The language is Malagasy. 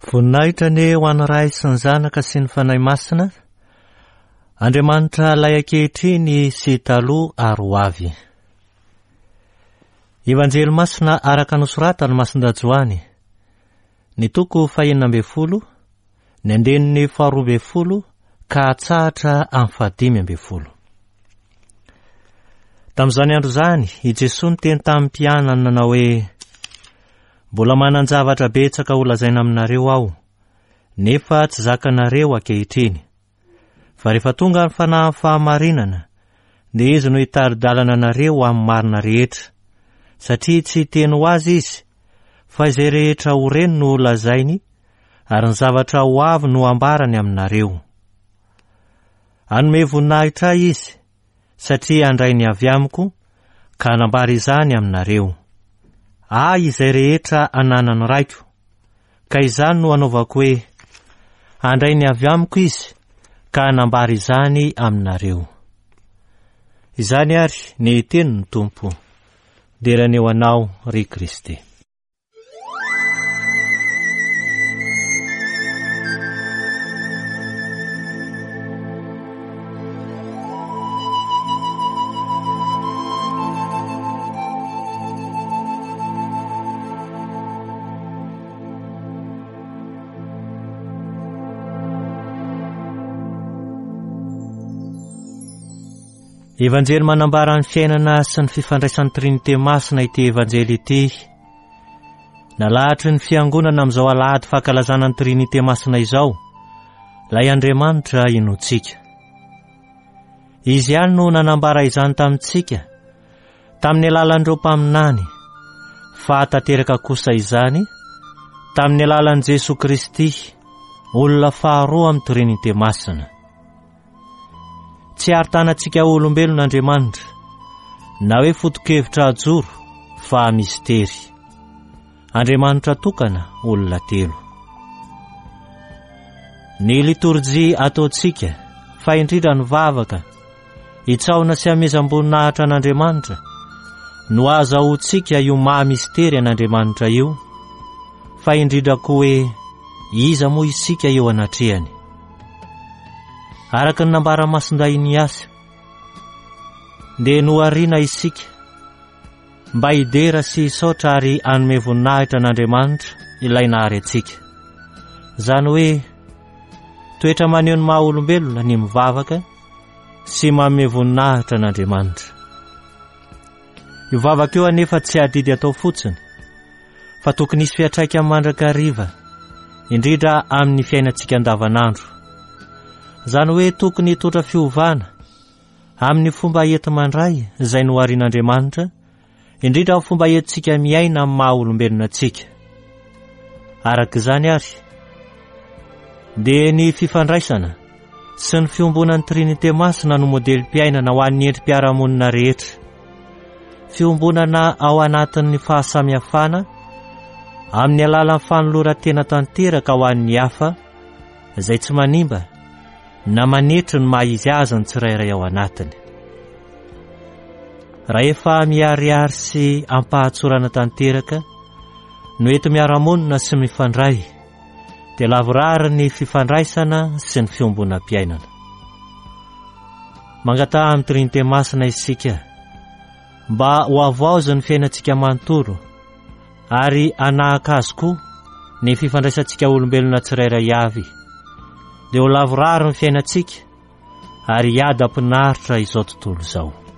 Voninahitra ne ho an'ny Ray sy ny Zanaka sy ny Fanahy Masina. Andriamanitra lay ankehitriny sy taloha ary ho avy. Evanjely Masina araka nosoratany Masin-dajoany. Ny toko 4, ny andeniny 12 ka hatsahatra amin'ny 15. Tamin'izany andro zany, i Jesosy niteny tamin'ny mpianany nanao hoe: mbola manan-javatra betsaka ho lazaina aminareo aho, nefa tsy zakanareo ankehitriny. Fa rehefa tonga ny fanahy fahamarinana, dia izy no hitari-dalana anareo amin'ny marina rehetra, satria tsy hiteny ho azy izy, fa izay rehetra ho reny no lazainy, ary ny zavatra ho avy no ambarany aminareo. Hanome voninahitra izy, satria andrainy avy amiko, ka hanambara izany aminareo. Izay rehetra ananany raiko, ka izany no anaovako hoe: andrainy avy amiko izy, ka hanambara izany aminareo. Izany ary ny tenin'ny Tompo, derany eo anao ry Kristy. Evanjely manambara ny fiainana sy ny fifandraisan'ny Trinité Masina ity evanjely ity. Nalahatry ny fiangonana amin'izao alahady fankalazana ny Trinité Masina izao, lay Andriamanitra inotsika. Izy ihany no nanambara izany tamintsika, tamin'ny alalan'ireo mpaminany, fa tanteraka kosa izany tamin'ny alalan'i Jesosy Kristy, olona faharoa amin'ny Trinité Masina. Tsy hartanantsika olombelon'Andriamanitra, na hoe foto-kevitra ajoro, fa mistery. Andriamanitra tokana olona telo. Ny liturjia ataontsika, fa indrindra ny vavaka, hitsaona sy hamezam-boninahitra an'Andriamanitra, no azahoantsika io maha-mistery an'Andriamanitra io, fa indrindra koa hoe iza moa isika eo anatrehany. Araka ny nambara Masindahy Iniasy, dia nohariana isika mba hidera sy hisaotra ary hanome voninahitra an'Andriamanitra ilay nahary antsika. Zany hoe toetra maneho ny maha olombelona ny mivavaka sy manome voninahitra an'Andriamanitra. Io vavaka io anefa tsy adidy atao fotsiny, fa tokony hisy fiatraika mandrakariva, indrindra amin'ny fiainantsika andavanandro. Zany hoe tokony hitotra fiovana amin'ny fomba enti mandray izay noharian'Andriamanitra, indrindra amin'ny fomba entsika miaina amin'ny maha olombelona antsika. Arak'izany ary, dia ny fifandraisana sy ny fiombonan'ny Trinité Masina no modely-piainana ho an'ny endrim-piarahamonina rehetra. Fiombonana ao anatin'ny fahasamihafana amin'ny alalan'ny fanoloran-tena tanteraka ho an'ny hafa, izay tsy manimba na manetry ny maha-izy azy ny tsirairay ao anatiny. Raha efa miariary sy ampahatsorana tanteraka no eto miaramonina sy mifandray, dia lavorary ny fifandraisana sy ny fiombonam-piainana. Mangataha amin'ny Trinité Masina isika, mba ho avaozy ny fiainantsika manontolo, ary anahaka azy koa ny fifandraisantsika olombelona tsirairay avy, dia ho lavorary ny fiainantsika, ary hiady am-pinaritra izao tontolo izao.